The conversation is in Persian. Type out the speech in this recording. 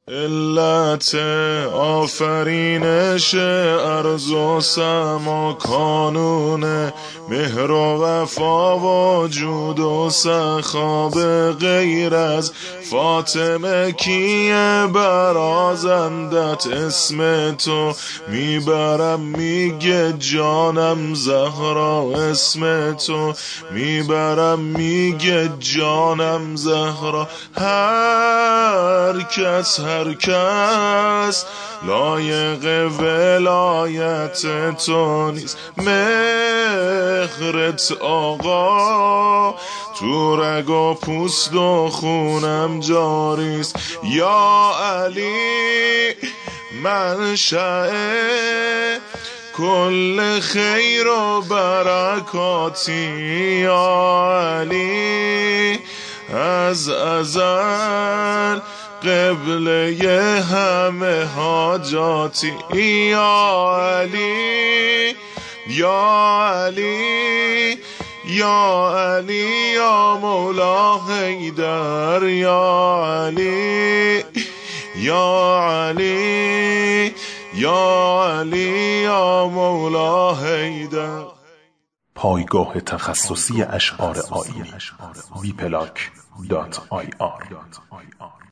علت آفرینش ارض و سما کانون مهر و وفا و جود و سخا به غیر از فاطمه کیه برازندت اسم تو میبرم میگه جانم زهرا اسم تو میبرم میگه جانم زهرا هر کس لایق ولایت تو نیست مهرت آقا تو رگ و پوست و خونم جاریست یا علی منشأ کل خیر و برکاتی یا علی از ازل قبله همه حاجاتی یا علی یا علی یا علی یا مولا حیدر یا علی یا علی یا علی یا مولا حیدر. پایگاه تخصصی اشعار آیینی www.vplac.ir